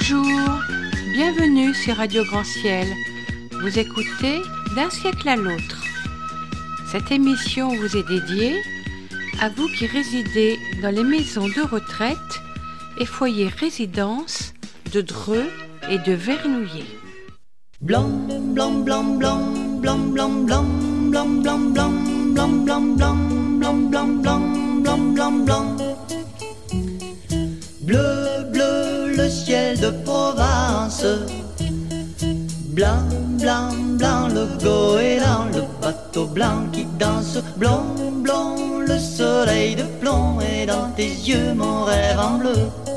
Bonjour, bienvenue sur Radio Grand Ciel. Vous écoutez D'un siècle à l'autre. Cette émission vous est dédiée à vous qui résidez dans les maisons de retraite et foyers résidence de Dreux et de Vernouillet. Blanc, blanc, blanc, blanc, blanc, blanc, blanc, blanc, blanc, blanc, blanc, blanc, blanc, blanc, blanc, blanc, blanc, blanc. Bleu, bleu, le ciel de Provence. Blanc, blanc, blanc, le goéland, le bateau blanc qui danse. Blanc, blanc, le soleil de plomb. Et dans tes yeux mon rêve en bleu.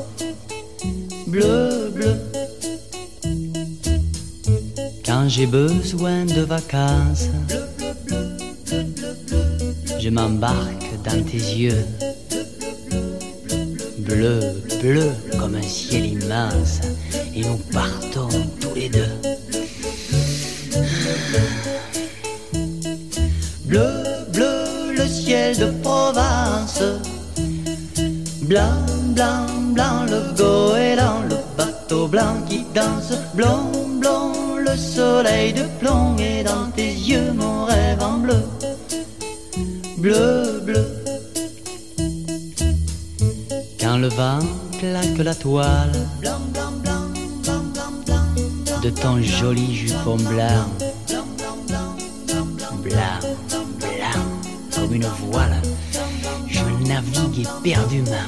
Bleu, bleu. Quand j'ai besoin de vacances, je m'embarque dans tes yeux. Bleu, bleu comme un ciel immense. Et nous partons tous les deux. Bleu, bleu, le ciel de Provence. Blanc, blanc, blanc, le goéland, le bateau blanc qui danse. Blanc, blanc, le soleil de plomb. Et dans tes yeux mon rêve en bleu. Bleu, bleu. Quand le vent claque la toile de ton joli jupon blanc, blanc, blanc, comme une voile, je navigue éperdument.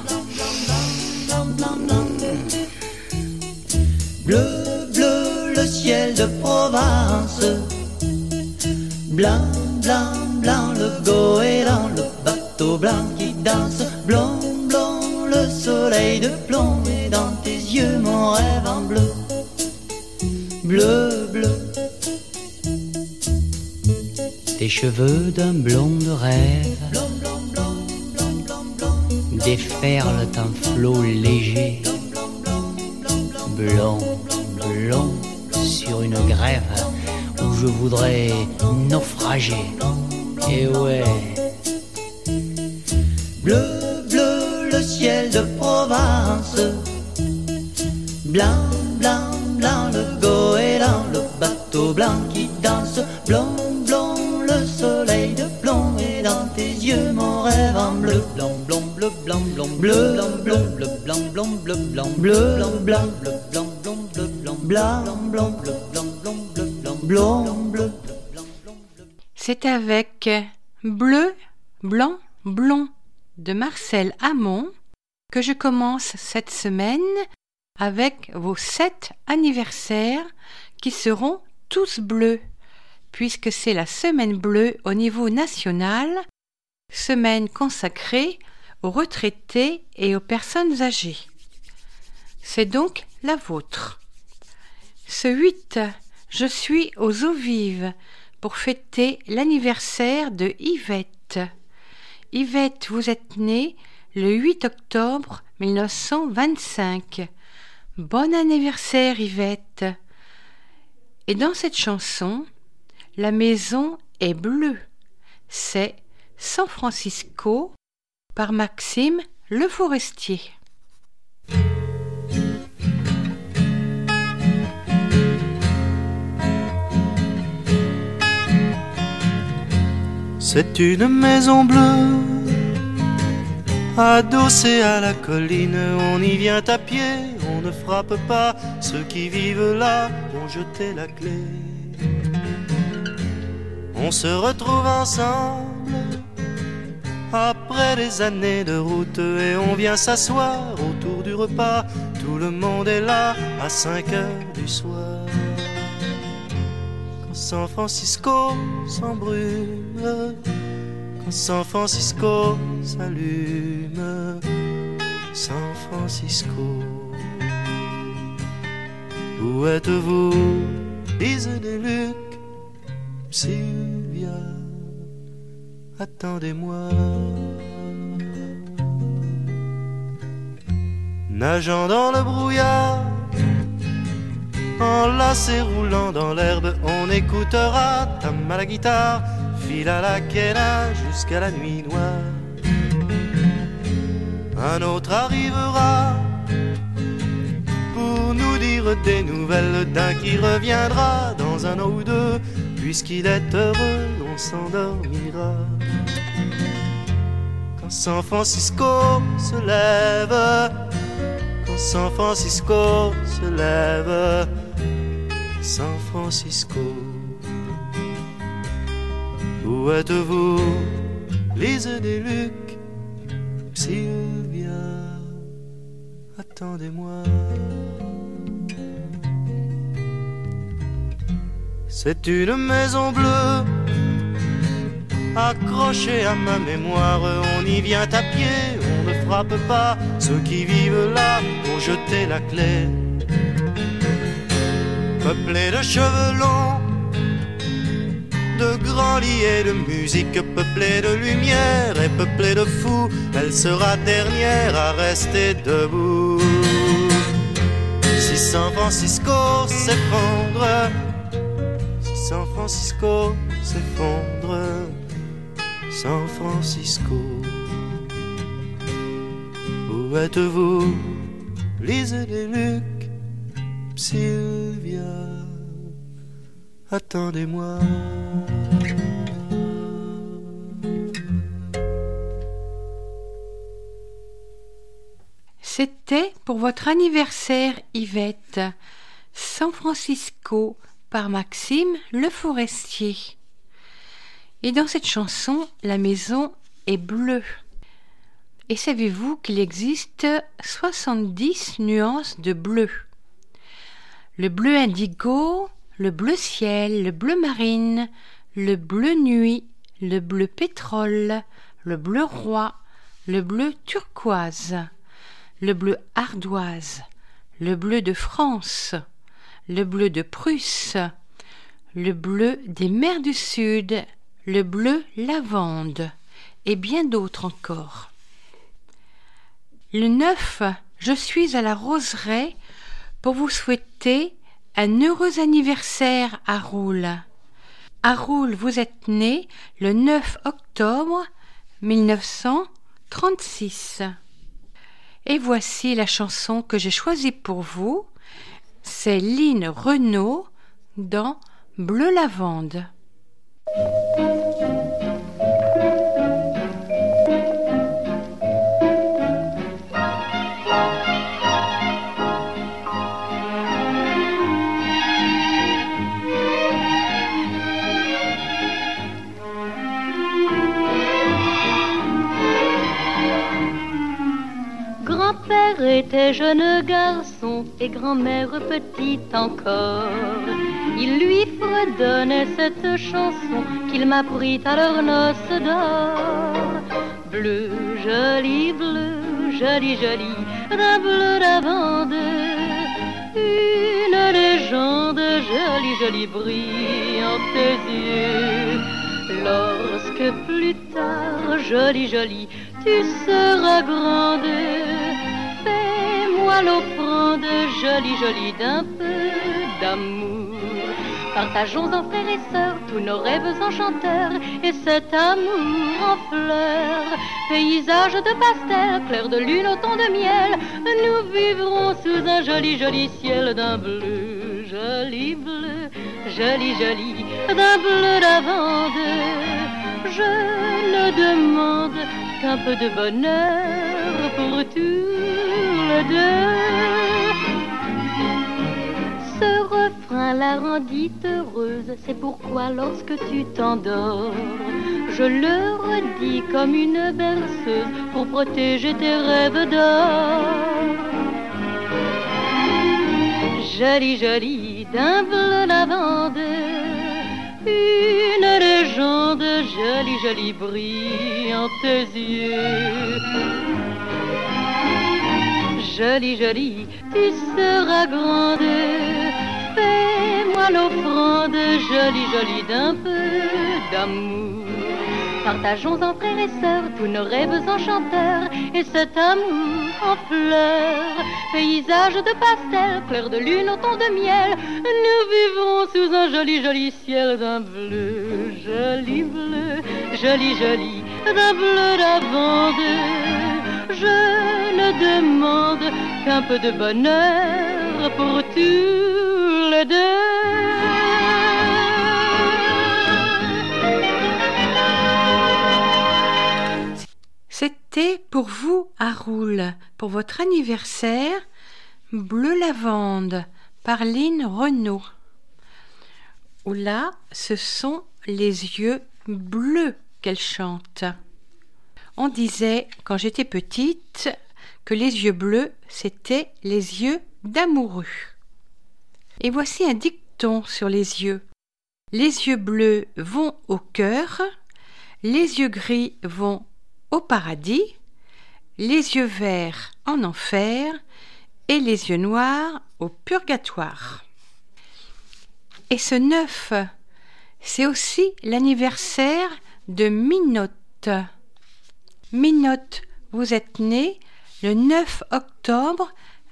Bleu, bleu, le ciel de Provence. Blanc, blanc, blanc, le goéland, le bateau blanc qui danse. Blanc, blanc, le soleil de plomb. Et dans tes yeux mon rêve en bleu. Bleu, bleu. Tes cheveux d'un blond de rêve déferlent un flot léger. Blond, blond, sur une grève où je voudrais naufrager. Et ouais. Bleu, bleu, le ciel de Provence. Blanc, blanc, blanc, le goéland, le bateau blanc qui danse. Blanc, blanc, le soleil de plomb. Et dans tes yeux mon rêve en bleu. Blanc, blanc, bleu, blanc, blanc, bleu, blanc, blanc, bleu, blanc, blanc, bleu, blanc, bleu, blanc, blanc, bleu, blanc, blanc, bleu, blanc, blanc, blanc, bleu, blanc, blanc, bleu, blanc, blanc, bleu. C'est avec Bleu, blanc, blond de Marcel Amont que je commence cette semaine avec vos 7 anniversaires qui seront tous bleus, puisque c'est la semaine bleue au niveau national, semaine consacrée aux retraités et aux personnes âgées. C'est donc la vôtre. Ce 8, je suis aux eaux vives pour fêter l'anniversaire de Yvette. Yvette, vous êtes née le 8 octobre 1925. Bon anniversaire Yvette. Et dans cette chanson, la maison est bleue. C'est San Francisco par Maxime Le Forestier. C'est une maison bleue, adossée à la colline. On y vient à pied, on ne frappe pas. Ceux qui vivent là ont jeté la clé. On se retrouve ensemble après des années de route et on vient s'asseoir autour du repas. Tout le monde est là à 5 heures du soir. Quand San Francisco s'embrume, quand San Francisco s'allume, San Francisco, où êtes-vous? Disent des Luc, Sylvia, attendez-moi. Nageant dans le brouillard, enlacé roulant dans l'herbe, on écoutera Tam à la guitare, file à la quena jusqu'à la nuit noire. Un autre arrivera pour nous dire prendre des nouvelles d'un qui reviendra dans un an ou deux. Puisqu'il est heureux, on s'endormira. Quand San Francisco se lève, quand San Francisco se lève, San Francisco, où êtes-vous, Lise des Lucs, Sylvia, attendez-moi. C'est une maison bleue, accrochée à ma mémoire. On y vient à pied, on ne frappe pas. Ceux qui vivent là ont jeté la clé. Peuplée de cheveux longs, de grands lits et de musique, peuplée de lumière et peuplée de fous, elle sera dernière à rester debout. Si San Francisco s'effondre, si San Francisco s'effondre, San Francisco, où êtes-vous, Lise des Lucs, Sylvia, attendez-moi. C'était pour votre anniversaire, Yvette, San Francisco par Maxime Le Forestier. Et dans cette chanson, la maison est bleue. Et savez-vous qu'il existe 70 nuances de bleu? Le bleu indigo, le bleu ciel, le bleu marine, le bleu nuit, le bleu pétrole, le bleu roi, le bleu turquoise, le bleu ardoise, le bleu de France, le bleu de Prusse, le bleu des mers du Sud, le bleu lavande et bien d'autres encore. Le 9, je suis à la roseraie pour vous souhaiter un heureux anniversaire à Roule. À Roule, vous êtes né le 9 octobre 1936. Et voici la chanson que j'ai choisie pour vous. C'est Line Renaud dans Bleu Lavande. Grand-père était jeune garçon et grand-mère petite encore. Il lui fredonnait cette chanson qu'il m'apprit à leurs noces d'or. Bleu, joli, d'un bleu lavande, une légende, jolie, brillante tes yeux. Lorsque plus tard, jolie, tu seras grande, fais-moi l'offrande, jolie, d'un peu d'amour. Partageons en frères et sœurs tous nos rêves enchanteurs et cet amour en fleurs. Paysage de pastel, clair de lune au ton de miel, nous vivrons sous un joli ciel d'un bleu, joli, d'un bleu lavande. Je ne demande qu'un peu de bonheur pour tous les deux. Ce refrain la rendit heureuse, c'est pourquoi lorsque tu t'endors, je le redis comme une berceuse pour protéger tes rêves d'or. Joli, d'un bleu lavande, une légende, jolie, brillante tes yeux. Jolie, tu seras grande, fais-moi l'offrande, jolie, d'un peu d'amour. Partageons en frères et sœurs tous nos rêves enchanteurs et cet amour en fleurs. Paysage de pastel, clair de lune au ton de miel, nous vivrons sous un joli ciel d'un bleu, joli, d'un bleu lavande. Je ne demande qu'un peu de bonheur pour tous les deux. C'était pour vous, Haroul, pour votre anniversaire, Bleu lavande, par Lynn Renaud. Où là, ce sont les yeux bleus qu'elle chante. On disait, quand j'étais petite, que les yeux bleus, c'était les yeux d'amoureux. Et voici un dicton sur les yeux. Les yeux bleus vont au cœur, les yeux gris vont au paradis, les yeux verts en enfer et les yeux noirs au purgatoire. Et ce 9, c'est aussi l'anniversaire de Minotte. Minotte, vous êtes née le 9 octobre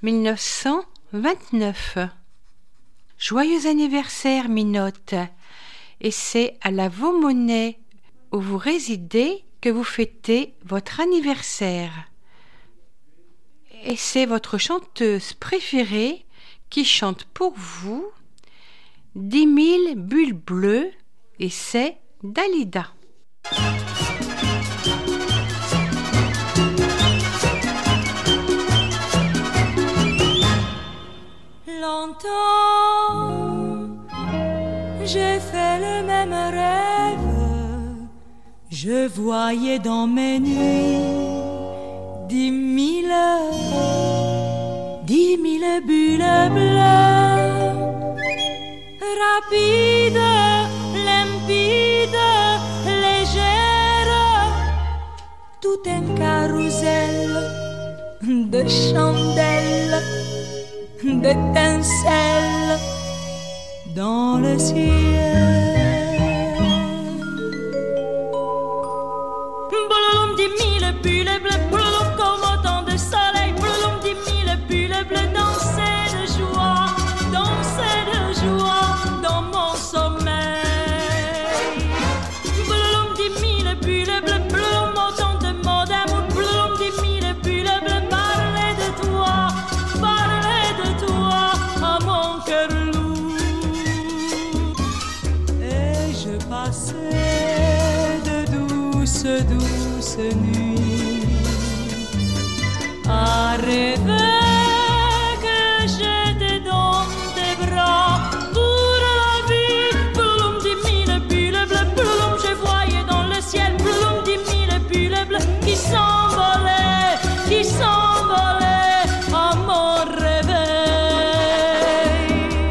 1929. Joyeux anniversaire, Minotte. Et c'est à la Vaumonnaie où vous résidez que vous fêtez votre anniversaire. Et c'est votre chanteuse préférée qui chante pour vous 10 000 bulles bleues, et c'est Dalida. Longtemps, j'ai fait le même rêve. Je voyais dans mes nuits 10 000 bulles bleues, rapides, limpides, légères, tout un carrousel de chandelles, d'étincelles dans le ciel. Blouloum, 10 000 bulles bleues, blouloum, comme autant de soleil, blouloum, 10 000 bulles bleues, danser de joie dans mon sommeil. Blouloum, 10 000 bulles bleues, blouloum, autant de mots d'amour, blouloum, 10 000 bulles bleues, parler de toi à mon cœur lourd. Et je passais de douces nuits à rêver que j'étais dans tes bras pour la vie. Blouloum, 10 000 bulles bleues, blouloum, je voyais dans le ciel, blouloum, 10 000 bulles bleues qui s'envolaient à mon réveil.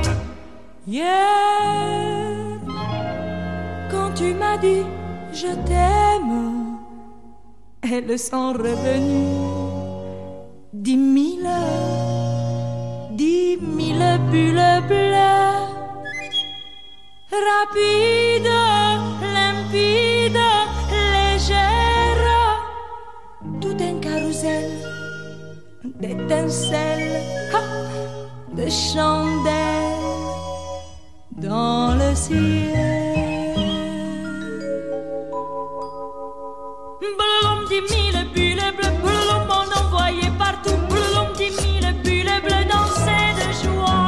Hier, quand tu m'as dit je t'aime, elles sont revenues 10 000 bulles bleues, rapides, limpides, légères, tout un carrousel d'étincelles, de chandelles dans le ciel. Blouloum, 10 000 bulles bleues, blouloum, on en voyait partout, blouloum, 10 000 bulles bleues, danser de joie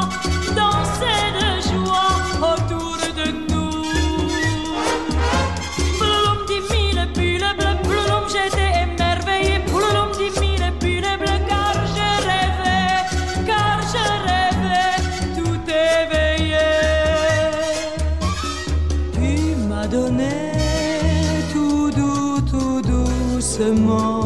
autour de nous. Blouloum, 10 000 bulles bleues, blouloum, j'étais émerveillée, blouloum, 10 000 bulles bleues, car je rêvais, tout éveillé. Tu m'as donné tout doucement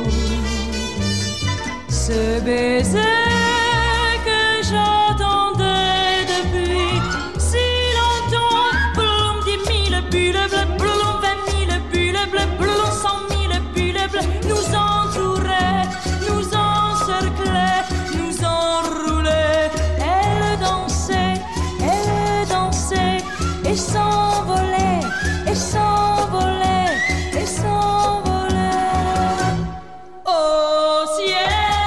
ce baiser que j'attendais depuis si longtemps. Blouloum, 10 000 bulles bleues, blouloum, 20 000 bulles bleues, blouloum, 100 000 bulles bleues nous entouraient, nous encerclaient, nous enroulaient. Elle dansait et s'envolait, et s'envolait, et s'envolait au ciel.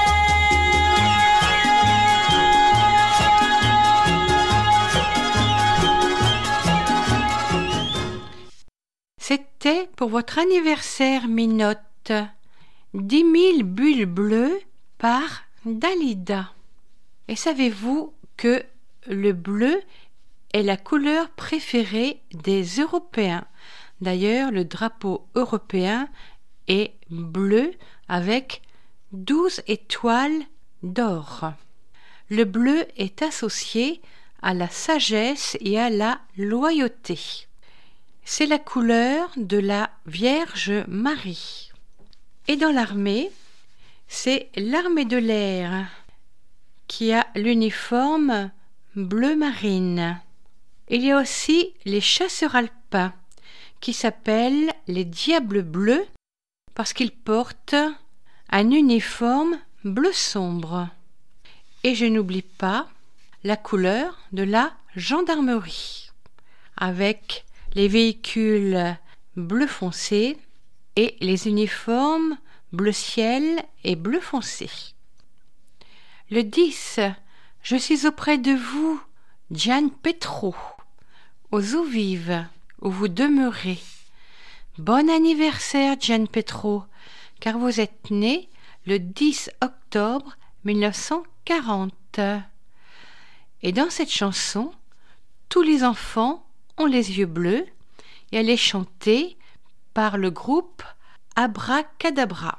C'était pour votre anniversaire, Minotte. 10 000 bulles bleues par Dalida. Et savez-vous que le bleu est la couleur préférée des Européens? D'ailleurs, le drapeau européen est bleu avec 12 étoiles d'or. Le bleu est associé à la sagesse et à la loyauté. C'est la couleur de la Vierge Marie. Et dans l'armée, c'est l'armée de l'air qui a l'uniforme bleu marine. Il y a aussi les chasseurs alpins qui s'appellent les diables bleus parce qu'ils portent un uniforme bleu sombre. Et je n'oublie pas la couleur de la gendarmerie, avec les véhicules bleu foncé et les uniformes bleu ciel et bleu foncé. Le 10, je suis auprès de vous, Gianpietro, aux eaux vives où vous demeurez. Bon anniversaire, Gianpietro, car vous êtes né le 10 octobre 1940. Et dans cette chanson, tous les enfants ont les yeux bleus et elle est chantée par le groupe Abracadabra.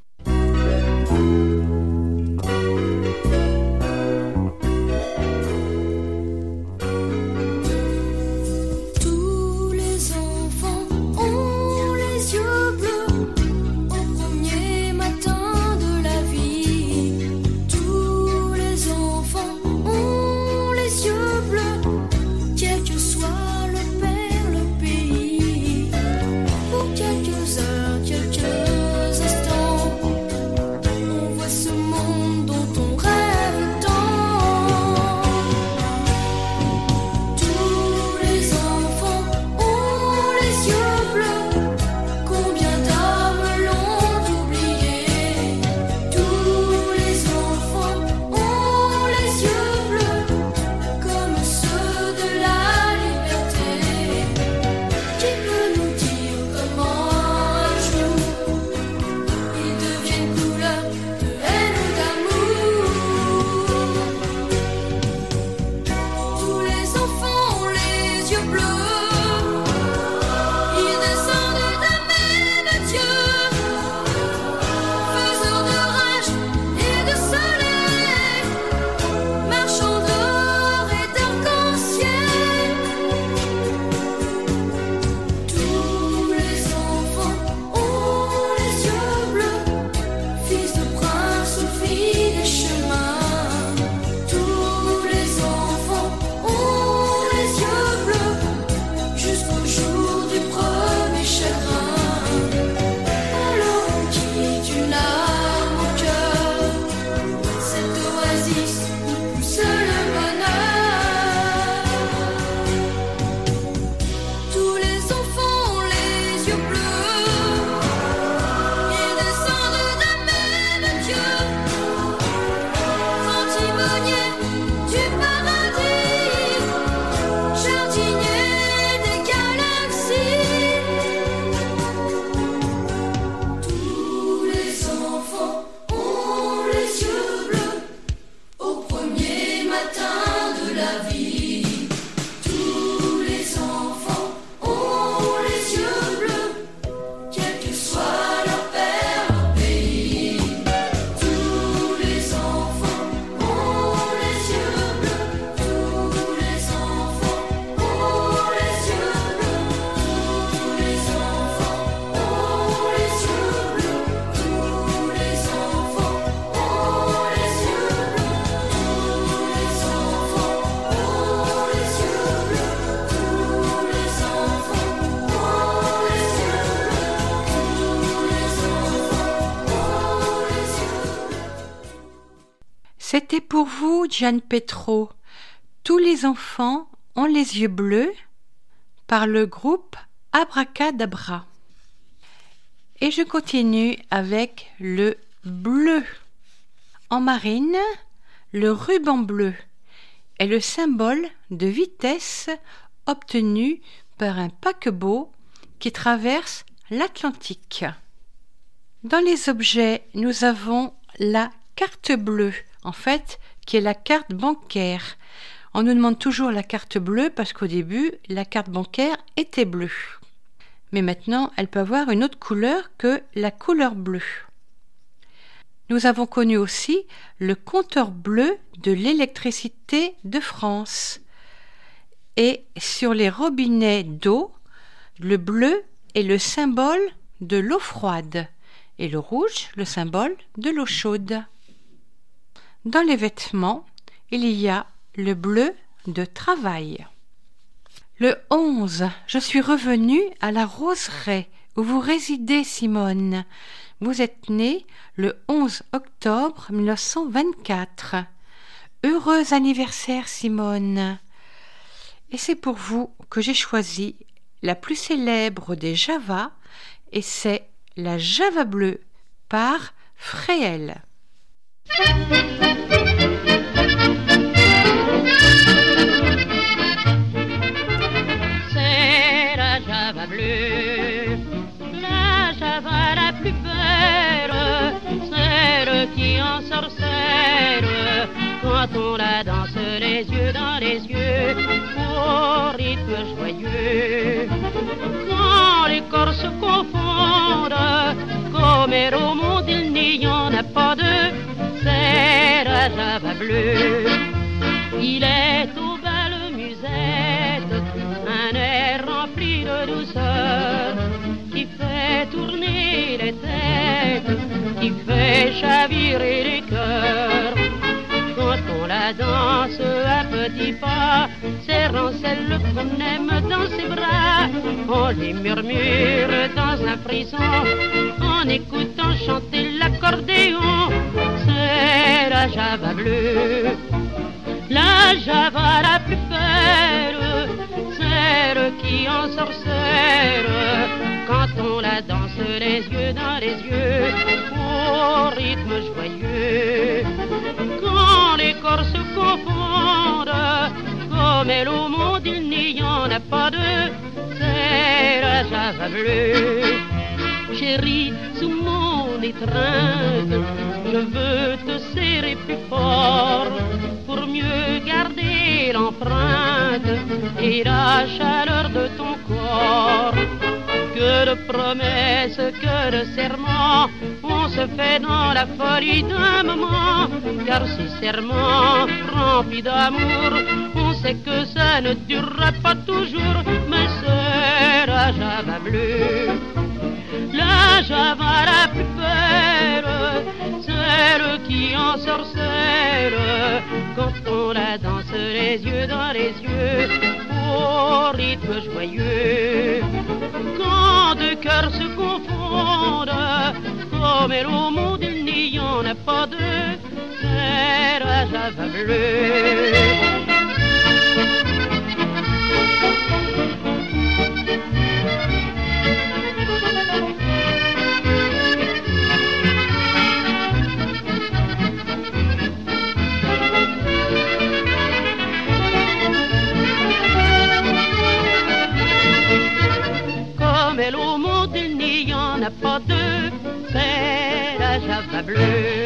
C'était pour vous, Gianpietro. Tous les enfants ont les yeux bleus par le groupe Abracadabra. Et je continue avec le bleu. En marine, le ruban bleu est le symbole de vitesse obtenu par un paquebot qui traverse l'Atlantique. Dans les objets, nous avons la carte bleue. En fait, qui est la carte bancaire. On nous demande toujours la carte bleue parce qu'au début, la carte bancaire était bleue. Mais maintenant, elle peut avoir une autre couleur que la couleur bleue. Nous avons connu aussi le compteur bleu de l'électricité de France. Et sur les robinets d'eau, le bleu est le symbole de l'eau froide et le rouge le symbole de l'eau chaude. Dans les vêtements, il y a le bleu de travail. Le 11, je suis revenue à la roseraie où vous résidez, Simone. Vous êtes née le 11 octobre 1924. Heureux anniversaire, Simone. Et c'est pour vous que j'ai choisi la plus célèbre des Java, et c'est la Java bleue par Fréhel. C'est la Java bleue, la Java la plus belle, celle qui ensorcelle quand on la danse les yeux dans les yeux, au rythme joyeux. Quand les corps se confondent, comme au monde il n'y en a pas deux, c'est la Java bleue. Il est aux belles musettes, un air rempli de douceur, qui fait tourner les têtes, qui fait chavirer les cœurs. Quand on la danse à petits pas, serrant celle qu'on aime dans ses bras, on les murmure dans un frisson, en écoutant chanter l'accordéon. C'est la Java bleue, la Java la plus belle, celle qui ensorcelle quand on la danse les yeux dans les yeux, au rythme joyeux. Quand les corps se confondent, comme elle au monde il n'y en a pas deux, c'est la Java bleue. Chérie, sous mon étreinte, je veux te serrer plus fort pour mieux garder l'empreinte et la chaleur de ton corps. Que de promesses, que de serments, on se fait dans la folie d'un moment. Car ces serments remplis d'amour, on sait que ça ne durera pas toujours. Mais c'est la Java bleue, la Java la plus belle, celle qui ensorcelle quand on la danse les yeux dans les yeux, au rythme joyeux. Quand deux cœurs se confondent, comme elle au monde il n'y en a pas deux, c'est la Java bleue. N'a pas deux, c'est la Java bleue.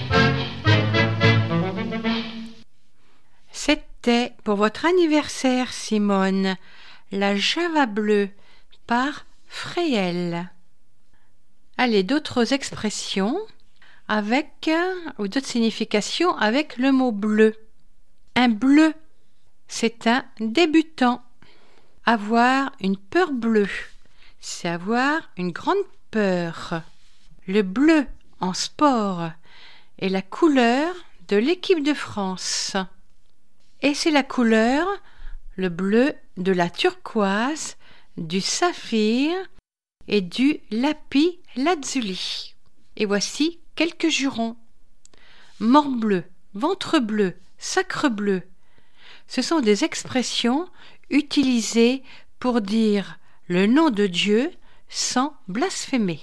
C'était pour votre anniversaire, Simone, la Java bleue par Fréhel. Allez, d'autres expressions avec, ou d'autres significations avec le mot bleu. Un bleu, c'est un débutant. Avoir une peur bleue, c'est avoir une grande peur. Le bleu en sport est la couleur de l'équipe de France. Et c'est la couleur, le bleu, de la turquoise, du saphir et du lapis lazuli. Et voici quelques jurons. Morbleu, ventre bleu, sacre bleu. Ce sont des expressions utilisées pour dire le nom de Dieu sans blasphémer.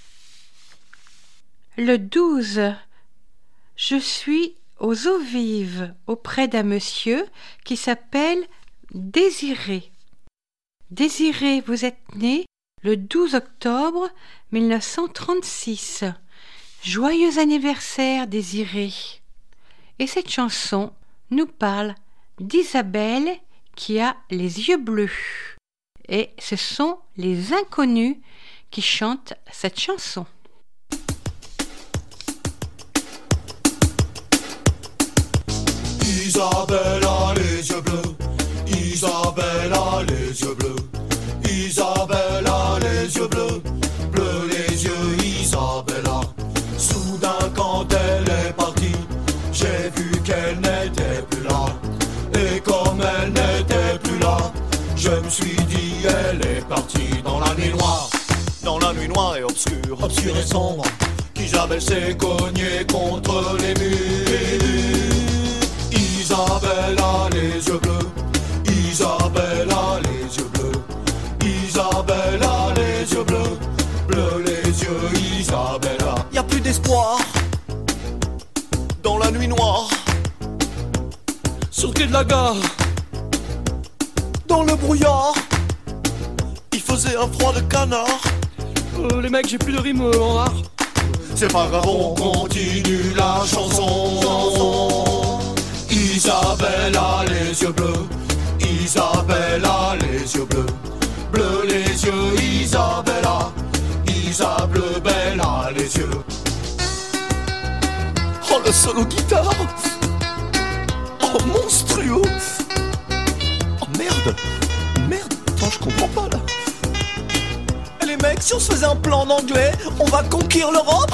Le 12. Je suis aux eaux vives auprès d'un monsieur qui s'appelle Désiré. Désiré, vous êtes né le 12 octobre 1936. Joyeux anniversaire, Désiré. Et cette chanson nous parle d'Isabelle qui a les yeux bleus. Et ce sont les Inconnus qui chantent cette chanson. Isabelle a les yeux bleus, Isabelle a les yeux bleus, Isabelle a les yeux bleus, bleus les yeux Isabella. Soudain quand elle est partie, j'ai vu qu'elle n'était plus là. Et comme elle n'était plus là, je me suis dit elle est partie dans la nuit noire. Dans la nuit noire et obscure, obscure et sombre, qu'Isabelle s'est cognée contre les murs. Isabelle a les yeux bleus, Isabelle a les yeux bleus, Isabelle a les yeux bleus, bleus les yeux Isabella. Y a plus d'espoir dans la nuit noire, sur le quai de la gare, dans le brouillard. Il faisait un froid de canard. Les mecs, j'ai plus de rime en art. C'est pas grave, on continue la chanson. Isabelle a les yeux bleus, Isabelle a les yeux bleus, bleus les yeux Isabella, Isabelle belle a les yeux. Oh le solo guitare, oh monstrueux. Oh merde, merde, attends je comprends pas là. Les mecs, si on se faisait un plan en anglais, on va conquérir l'Europe.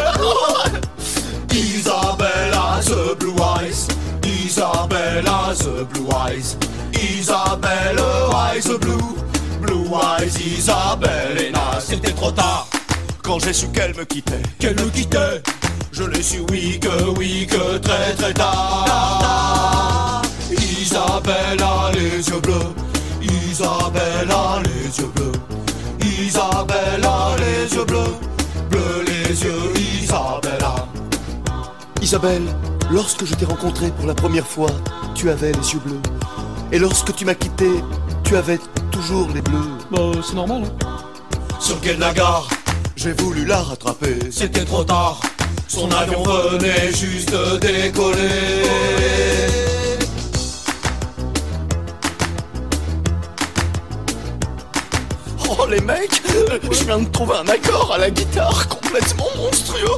Isabelle a the blue eyes, Isabelle a the blue eyes, Isabelle eyes the blue, blue eyes, Isabelle est naze. C'était trop tard, quand j'ai su qu'elle me quittait, je l'ai su oui que très très tard. Isabelle a les yeux bleus, Isabelle a les yeux bleus, Isabelle a les yeux bleus, bleus les yeux Isabella. Isabelle, lorsque je t'ai rencontrée pour la première fois, tu avais les yeux bleus. Et lorsque tu m'as quitté, tu avais toujours les bleus. Bah, c'est normal, hein. Sur le quai de la gare, j'ai voulu la rattraper. C'était trop tard, son avion venait juste de décoller. Oh les mecs, je viens de trouver un accord à la guitare complètement monstrueux.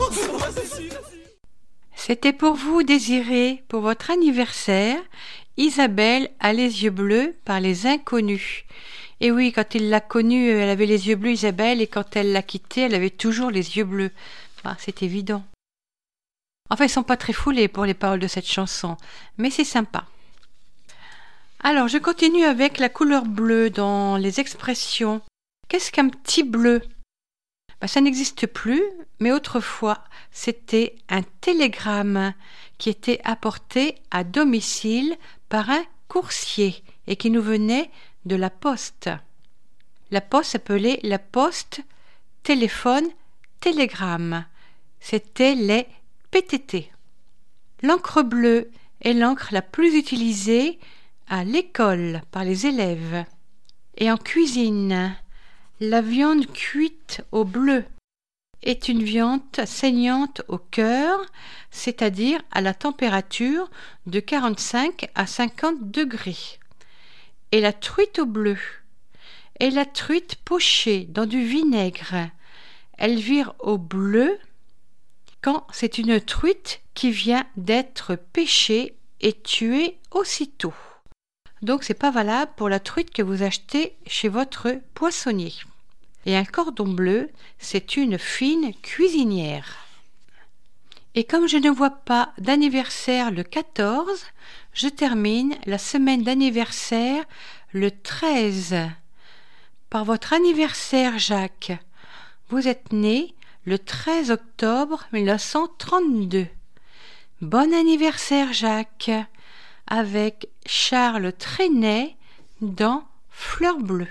C'était pour vous, Désiré, pour votre anniversaire. Isabelle a les yeux bleus par les Inconnus. Et oui, quand il l'a connue, elle avait les yeux bleus, Isabelle, et quand elle l'a quittée, elle avait toujours les yeux bleus. Ah, c'est évident. Enfin, ils sont pas très foulés pour les paroles de cette chanson, mais c'est sympa. Alors, je continue avec la couleur bleue dans les expressions. Qu'est-ce qu'un petit bleu ? Ça n'existe plus, mais autrefois, c'était un télégramme qui était apporté à domicile par un coursier et qui nous venait de la poste. La poste s'appelait la poste téléphone télégramme. C'était les PTT. L'encre bleue est l'encre la plus utilisée à l'école par les élèves. Et en cuisine, la viande cuite au bleu est une viande saignante au cœur, c'est-à-dire à la température de 45 à 50 degrés. Et la truite au bleu est la truite pochée dans du vinaigre. Elle vire au bleu quand c'est une truite qui vient d'être pêchée et tuée aussitôt. Donc c'est pas valable pour la truite que vous achetez chez votre poissonnier. Et un cordon bleu, c'est une fine cuisinière. Et comme je ne vois pas d'anniversaire le 14, je termine la semaine d'anniversaire le 13. Par votre anniversaire, Jacques, vous êtes né le 13 octobre 1932. Bon anniversaire, Jacques, avec Charles Trenet dans Fleur bleue.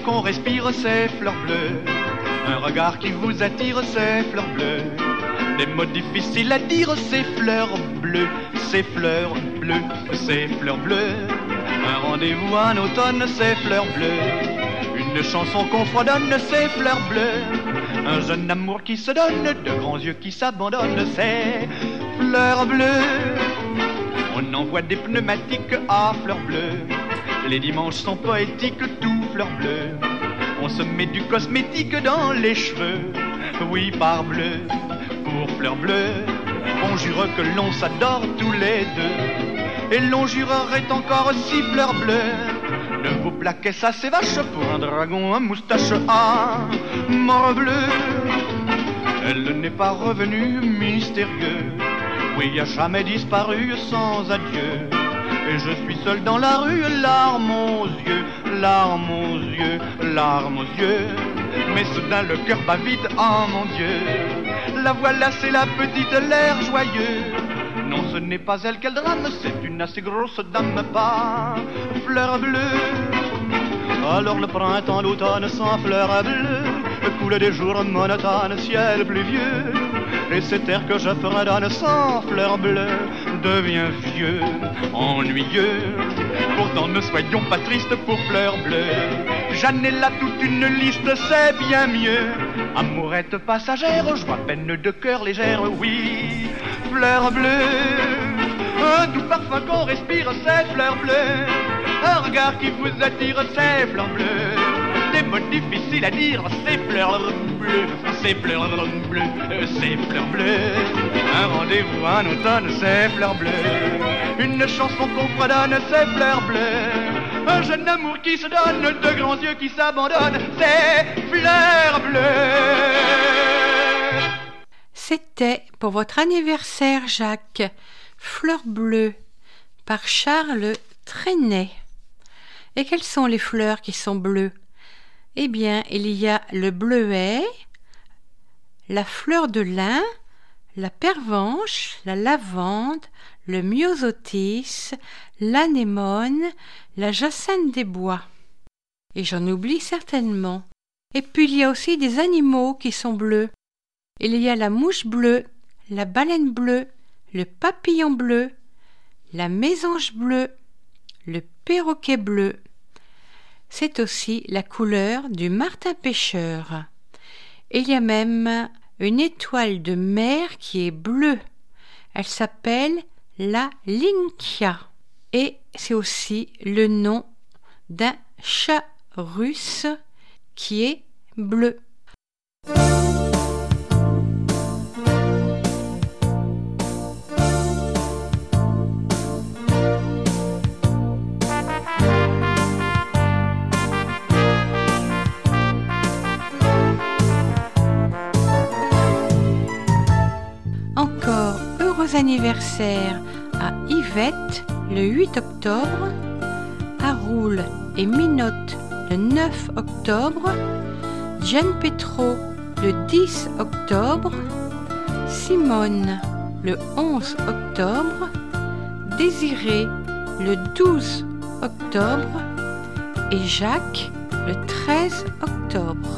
qu'on respire, c'est fleurs bleues. Un regard qui vous attire, c'est fleurs bleues. Des mots difficiles à dire, c'est fleurs bleues, c'est fleurs bleues, c'est fleurs bleues. Un rendez-vous en automne, c'est fleurs bleues. Une chanson qu'on fredonne, c'est fleurs bleues. Un jeune amour qui se donne, de grands yeux qui s'abandonnent, c'est fleurs bleues. On envoie des pneumatiques à fleurs bleues. Les dimanches sont poétiques, tout fleurs bleues. On se met du cosmétique dans les cheveux, oui parbleu, pour fleurs bleues. On jure que l'on s'adore tous les deux, et l'on jurerait encore si fleurs bleues ne vous plaquez ça c'est vache pour un dragon à moustache à morbleu. Elle n'est pas revenue mystérieux, oui a jamais disparu sans adieu. Et je suis seul dans la rue, larmes aux yeux, larmes aux yeux, larmes aux yeux. Mais soudain le cœur bat vite, oh mon Dieu. La voilà, c'est la petite, l'air joyeux. Non, ce n'est pas elle qu'elle drame, c'est une assez grosse dame, pas fleur bleue. Alors le printemps, l'automne sans fleurs bleues coule des jours monotones, ciel pluvieux. Et cet air que je fredonne sans fleurs bleues devient vieux, ennuyeux. Pourtant ne soyons pas tristes pour fleurs bleues. J'en ai là toute une liste, c'est bien mieux. Amourette passagère, joie peine de cœur légère, oui, fleurs bleues. Un doux parfum qu'on respire, c'est fleurs bleues. Un regard qui vous attire, c'est fleurs bleues. Des mots difficiles à dire, c'est fleurs bleues, c'est fleurs bleues, c'est fleurs bleues. Un rendez-vous en automne, c'est fleurs bleues. Une chanson qu'on fredonne, c'est fleurs bleues. Un jeune amour qui se donne, de grands yeux qui s'abandonnent, c'est fleurs bleues. C'était pour votre anniversaire, Jacques, Fleurs bleues, par Charles Trenet. Et quelles sont les fleurs qui sont bleues? Eh bien, il y a le bleuet, la fleur de lin, la pervenche, la lavande, le myosotis, l'anémone, la jacinthe des bois. Et j'en oublie certainement. Et puis il y a aussi des animaux qui sont bleus. Il y a la mouche bleue, la baleine bleue, le papillon bleu, la mésange bleue, le perroquet bleu. C'est aussi la couleur du martin pêcheur. Il y a même une étoile de mer qui est bleue. Elle s'appelle la Lynkia. Et c'est aussi le nom d'un chat russe qui est bleu. Encore heureux anniversaire à Yvette le 8 octobre, à Roule et Minotte le 9 octobre, Jeanne Petro le 10 octobre, Simone le 11 octobre, Désiré le 12 octobre et Jacques le 13 octobre.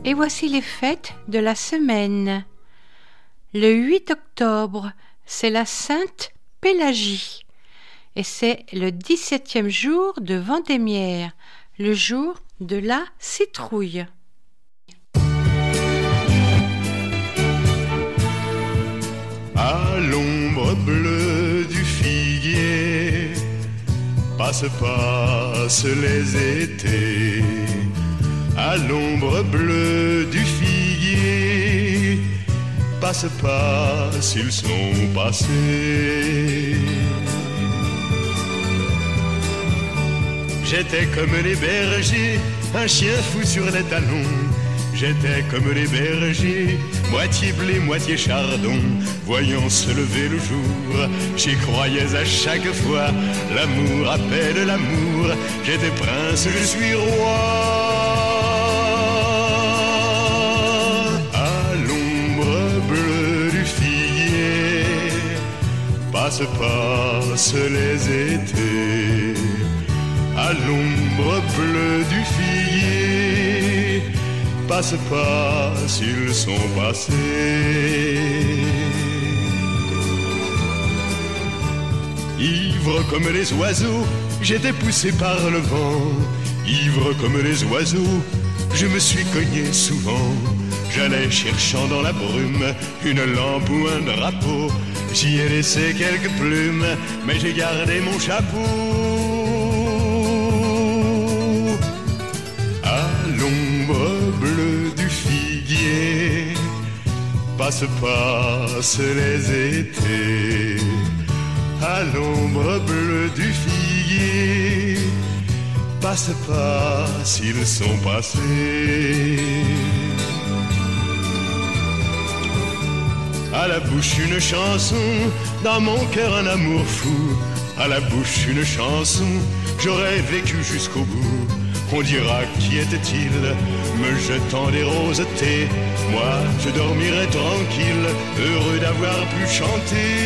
Et voici les fêtes de la semaine. Le 8 octobre, c'est la Sainte Pélagie. Et c'est le 17e jour de Vendémiaire, le jour de la citrouille. À l'ombre bleue du figuier, passe les étés. À l'ombre bleue du figuier, passe, ils sont passés. J'étais comme les bergers, un chien fou sur les talons. J'étais comme les bergers, moitié blé, moitié chardon. Voyant se lever le jour, j'y croyais à chaque fois. L'amour appelle l'amour, j'étais prince, je suis roi. À l'ombre bleue du figuier, passe les étés. À l'ombre bleue du figuier, passe, ils sont passés. Ivre comme les oiseaux, j'étais poussé par le vent. Ivre comme les oiseaux, je me suis cogné souvent. J'allais cherchant dans la brume une lampe ou un drapeau. J'y ai laissé quelques plumes, mais j'ai gardé mon chapeau. À l'ombre bleue du figuier, passe les étés. À l'ombre bleue du figuier, passe, ils sont passés. À la bouche une chanson, dans mon cœur un amour fou. À la bouche une chanson, j'aurais vécu jusqu'au bout. On dira qui était-il, me jetant des roses thé. Moi, je dormirai tranquille, heureux d'avoir pu chanter.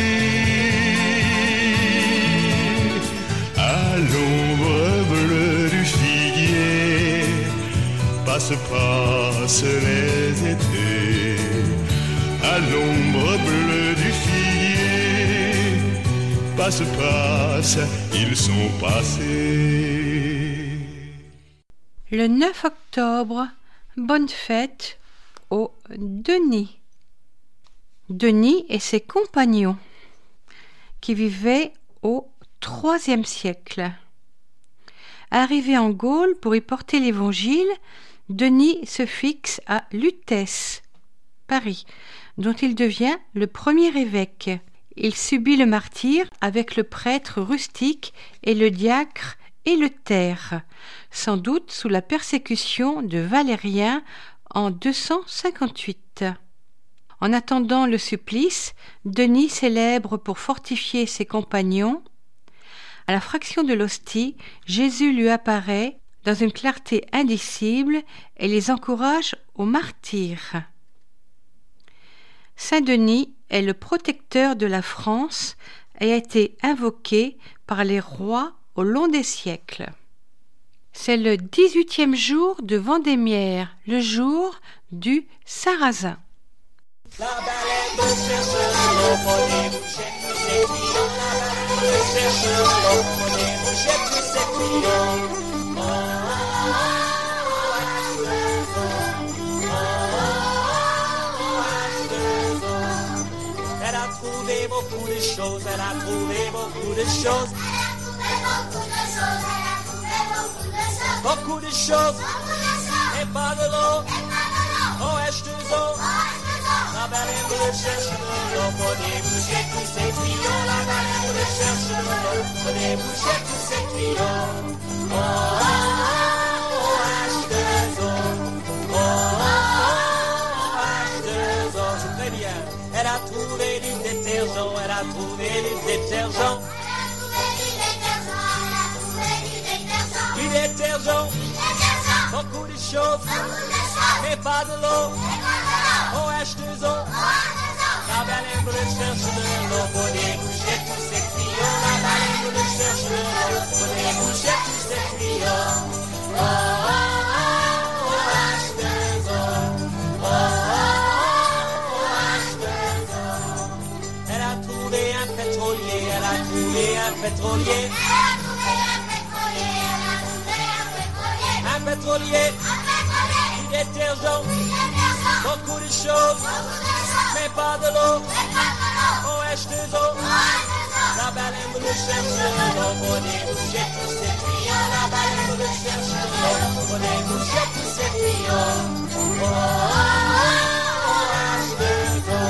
À l'ombre bleue du figuier, passe les étés. À l'ombre bleue du figuier, passe, ils sont passés. Le 9 octobre, bonne fête au Denis. Denis et ses compagnons qui vivaient au IIIe siècle. Arrivé en Gaule pour y porter l'évangile, Denis se fixe à Lutèce, Paris, dont il devient le premier évêque. Il subit le martyre avec le prêtre rustique et le diacre Éleuthère, sans doute sous la persécution de Valérien en 258. En attendant le supplice, Denis célèbre pour fortifier ses compagnons. À la fraction de l'hostie, Jésus lui apparaît dans une clarté indicible et les encourage au martyre. Saint Denis est le protecteur de la France et a été invoqué par les rois au long des siècles. C'est le 18e jour de Vendémiaire, le jour du Sarrasin. La baleine cherche l'eau, prenez bouchette, tous ces clients. La baleine cherche l'eau, prenez bouchette, tous ces clients. Elle a trouvé beaucoup de choses, elle a trouvé beaucoup de choses. Beaucoup de choses, et pas de l'eau, oh H2O. La baleine bleue cherche de l'eau, prenez bouchette, tous ces tuyaux. La baleine bleue cherche de l'eau, prenez bouchette, tous ces tuyaux. Oh, oh, oh, H2O. Oh, oh, oh, H2O. C'est très bien. Elle a trouvé du détergent, elle a trouvé du détergent. Du détergent, beaucoup de choses, mais pas de l'eau. Oh H2O, la baleine bleue cherche de l'eau, prenez bouchette, tous ces tuyaux. La baleine bleue cherche de l'eau, prenez bouchette, tous ces tuyaux. Oh, oh, oh, H2O. pétrolier. Un pétrolier, du détergent, beaucoup de choses, mais pas de l'eau. OH2O, la baleine le cherche de l'eau. Pour déboucher tous ces tuyaux, la baleine le cherche de l'eau. Pour déboucher tous ces tuyaux. OH2O,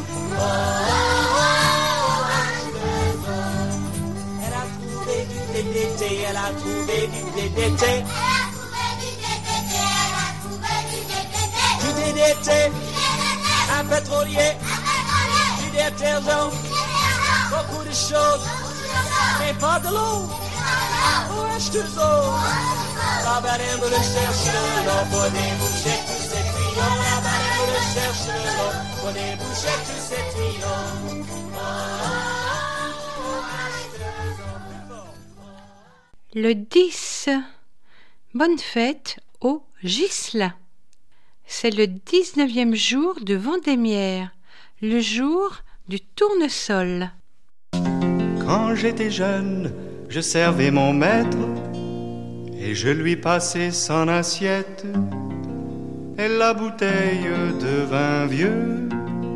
OH2O. Elle a trouvé du DDT, elle a trouvé du DDT. Du DDT, un pétrolier, du détergent, beaucoup de choses, mais pas de l'eau. OH2O, la baleine le cherche de l'eau pour déboucher tous ces tuyaux. La baleine le cherche de l'eau pour déboucher tous ces tuyaux. Le 10. Bonne fête au Gisela. C'est le 19e jour de Vendémiaire, le jour du tournesol. Quand j'étais jeune, je servais mon maître et je lui passais son assiette et la bouteille de vin vieux.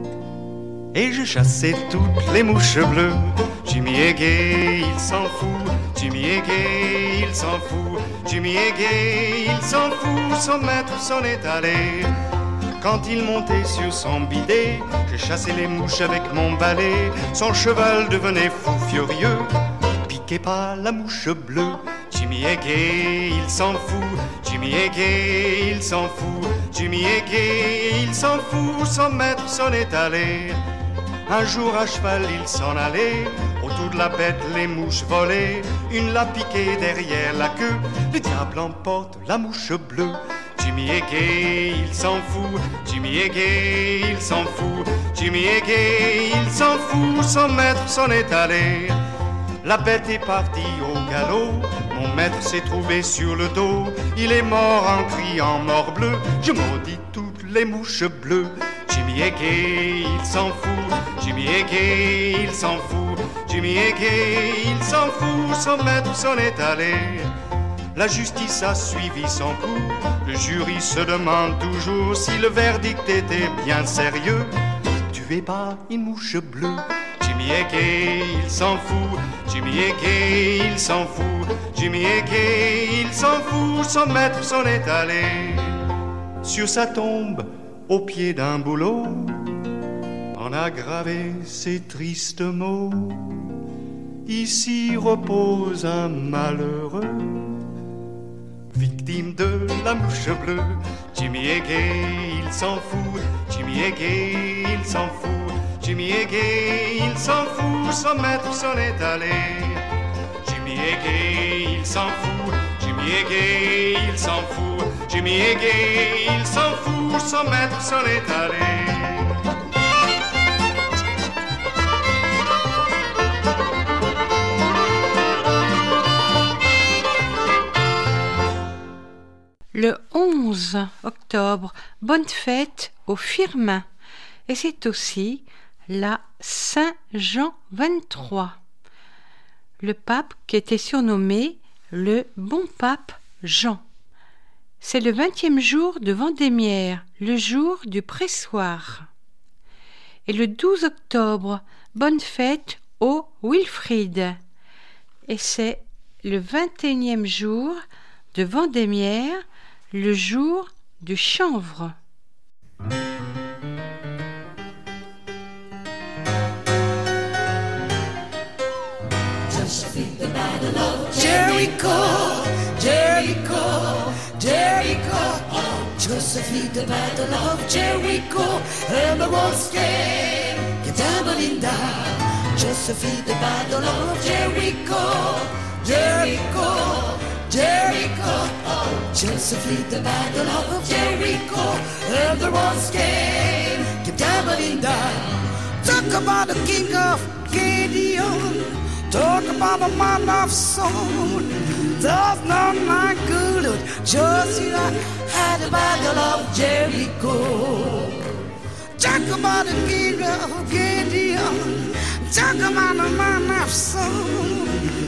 Et je chassais toutes les mouches bleues. Jimmy est gai, il s'en fout. Jimmy est gai, il s'en fout. Jimmy est gai, il s'en fout. Son maître s'en est allé. Quand il montait sur son bidet, je chassais les mouches avec mon balai. Son cheval devenait fou furieux, piqué par la mouche bleue. Jimmy est gai, il s'en fout. Jimmy est gai, il s'en fout. Jimmy est gai, il s'en fout. Son maître s'en est allé. Un jour à cheval il s'en allait, autour de la bête les mouches volaient. Une l'a piqué derrière la queue, le diable emporte la mouche bleue. Jimmy est gai, il s'en fout. Jimmy est gai, il s'en fout. Jimmy est gai, il s'en fout. Son maître s'en est allé. La bête est partie au galop. Mon maître s'est trouvé sur le dos. Il est mort en criant mort bleu. Je maudis toutes les mouches bleues. Jimmy est gai, il s'en fout. Jimmy est gai, il s'en fout. Jimmy est gai, il s'en fout. Son maître s'en est allé. La justice a suivi son cours. Le jury se demande toujours si le verdict était bien sérieux. Tuez pas une mouche bleue. Jimmy est gai, il s'en fout. Jimmy est gai, il s'en fout. Jimmy est gai, il s'en fout. Son maître s'en est allé. Sur sa tombe, au pied d'un bouleau, on a gravé ces tristes mots. Ici repose un malheureux, victime de la mouche bleue. Jimmy est gai, il s'en fout. Jimmy est gai, il s'en fout. Jimmy est gai, il s'en fout. Son maître s'en est allé. Jimmy est gai, il s'en fout. Jimmy est gai, il s'en fout. Jimmy est gai, il s'en fout. Son maître s'en est allé. Le 11 octobre, bonne fête au Firmin. Et c'est aussi la Saint-Jean 23. Le pape qui était surnommé le bon pape Jean. C'est le 20e jour de Vendémiaire, le jour du pressoir. Et le 12 octobre, bonne fête au Wilfrid. Et c'est le 21e jour de Vendémiaire, le jour du chanvre. Jericho, Jericho, Jericho. Just lead the battle of Jericho, and the walls came tumbling down. Just lead the battle of Jericho, Jericho, Jericho. Just lead the battle of Jericho, and the walls came tumbling down. Talk about the king of Gideon. Talk about the man of soul. Does not my good Joshua had the battle of Jericho. Talk about the king of Gideon. Talk about the man of soul.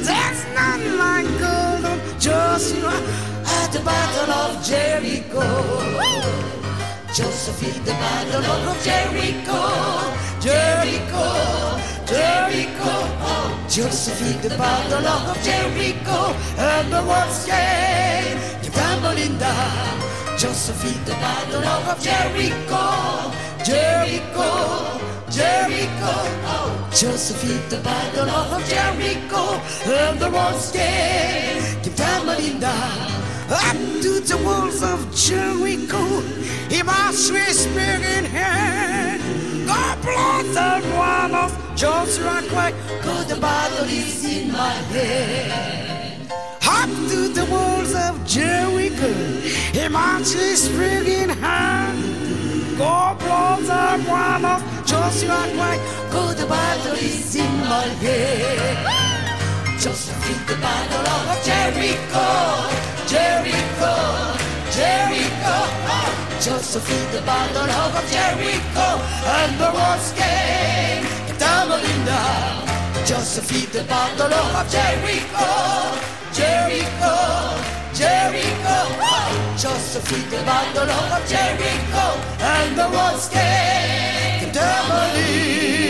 There's none like golden Joshua at the battle of Jericho. Josephine, the battle of Jericho, Jericho, Jericho. Josephine, the battle of Jericho, and the walls came tumbling down. Josephine, the battle of Jericho, Jericho, Jericho. Josephine, the battle of Jericho, and the walls came tumbling down. Up to the walls of Jericho, he marched with spear in hand. God bless the one of Joshua cried, "'Cause the battle is in my hand." Up to the walls of Jericho, he marched with spear in hand. God bless the one of Joshua cried, "'Cause the battle is in my hand." Josephine, the battle of Jericho, Jericho, Jericho. Josephine, the battle of Jericho, and the walls came tumbling down. Josephine, the battle of Jericho, Jericho, Jericho. Josephine, the battle of Jericho, and the walls came tumbling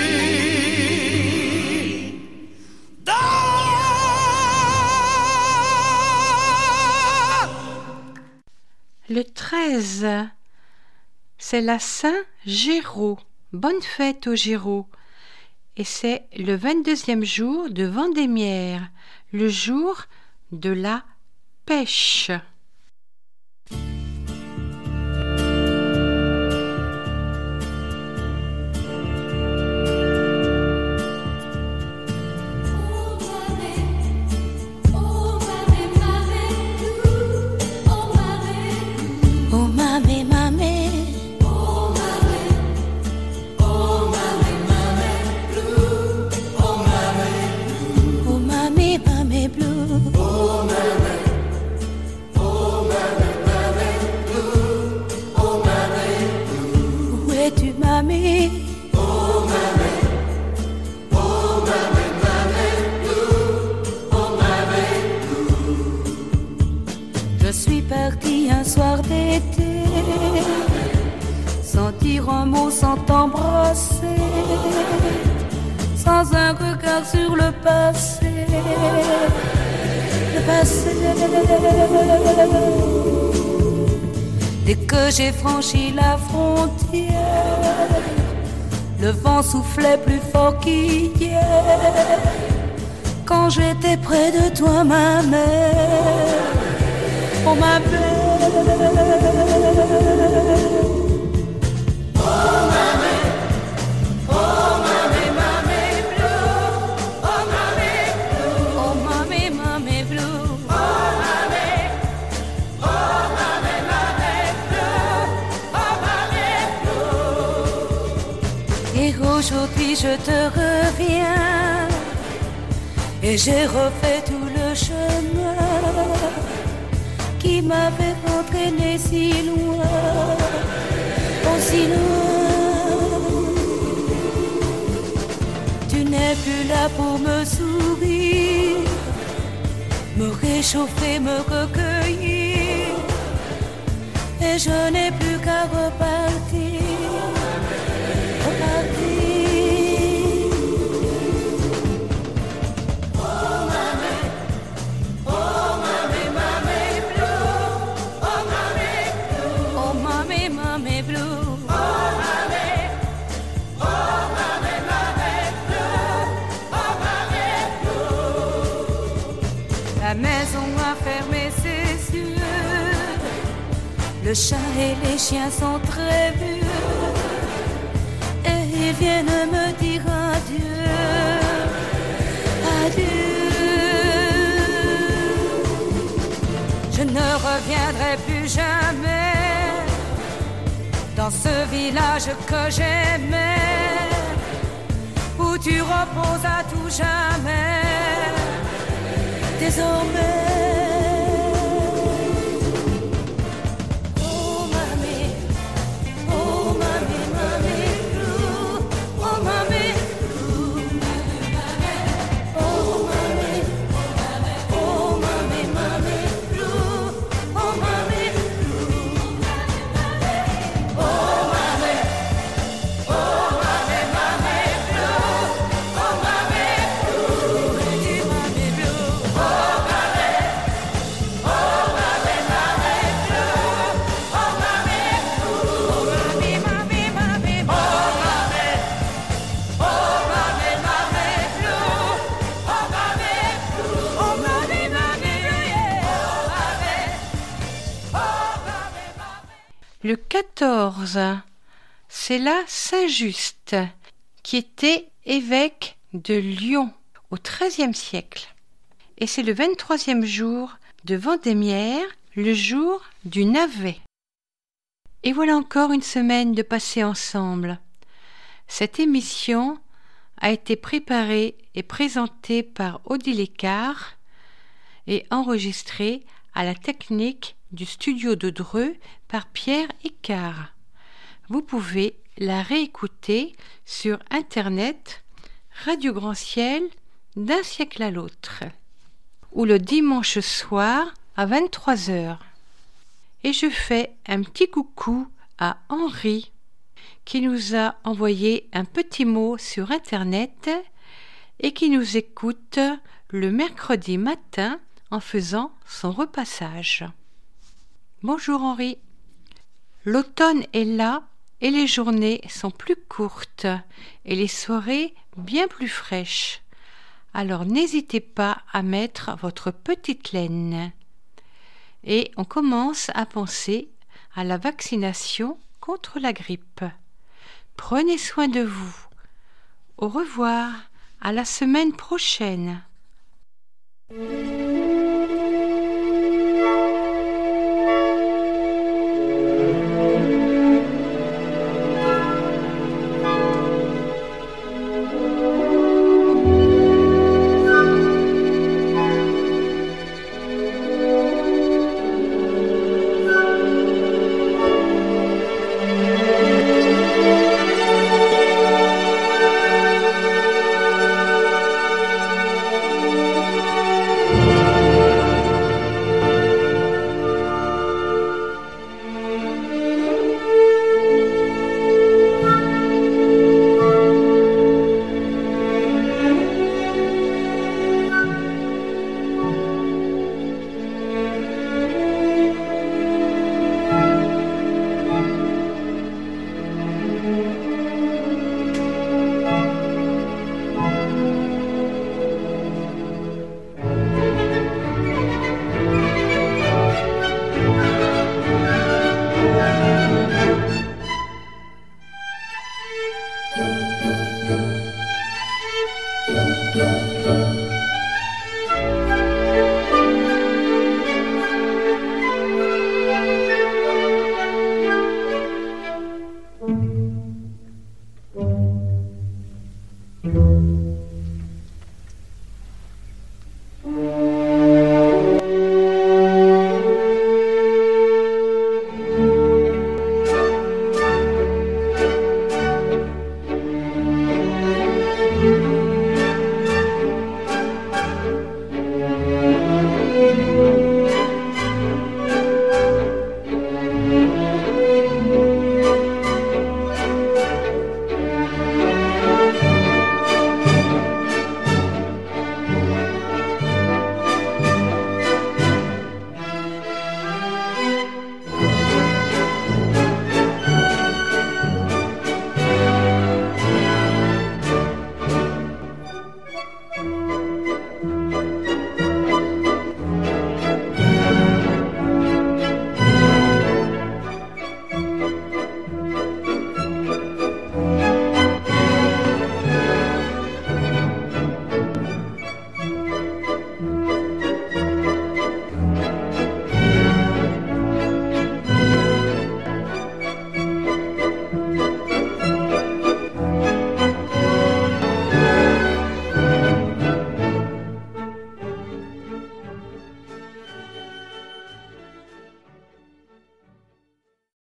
down. Le 13, c'est la Saint-Géraud. Bonne fête aux Géraud. Et c'est le 22e jour de Vendémiaire, le jour de la pêche. Je suis partie un soir d'été, sans dire un mot, sans t'embrasser, sans un regard sur le passé. Le passé. Dès que j'ai franchi la frontière, le vent soufflait plus fort qu'hier. Quand j'étais près de toi, ma mère, oh ma belle, oh ma mère, oh ma mère, ma mère blue, oh ma mère blue, oh ma mère, ma mère blue, oh ma mère, oh ma mère, ma mère blue, oh ma mère blue. Et aujourd'hui je te reviens, et j'ai refait tout le chemin qui m'avait entraîné si loin, oh si loin. Tu n'es plus là pour me sourire, me réchauffer, me recueillir, et je n'ai plus qu'à repartir, repartir. La maison a fermé ses yeux, le chat et les chiens sont très vieux, et ils viennent me dire adieu, adieu. Je ne reviendrai plus jamais dans ce village que j'aimais, où tu reposes à tout jamais. Désormais, oh mamie, oh mamie, mamie blue, oh mamie blue, oh mamie, Le 14, c'est là Saint-Just, qui était évêque de Lyon au XIIIe siècle. Et c'est le 23e jour de Vendémiaire, le jour du navet. Et voilà encore une semaine de passée ensemble. Cette émission a été préparée et présentée par Odile Écart et enregistrée à la technique du studio de Dreux par Pierre Écart. Vous pouvez la réécouter sur Internet, Radio Grand Ciel, d'un siècle à l'autre, ou le dimanche soir à 23h. Et je fais un petit coucou à Henri, qui nous a envoyé un petit mot sur Internet et qui nous écoute le mercredi matin en faisant son repassage. Bonjour Henri. L'automne est là et les journées sont plus courtes et les soirées bien plus fraîches. Alors n'hésitez pas à mettre votre petite laine. Et on commence à penser à la vaccination contre la grippe. Prenez soin de vous. Au revoir, à la semaine prochaine.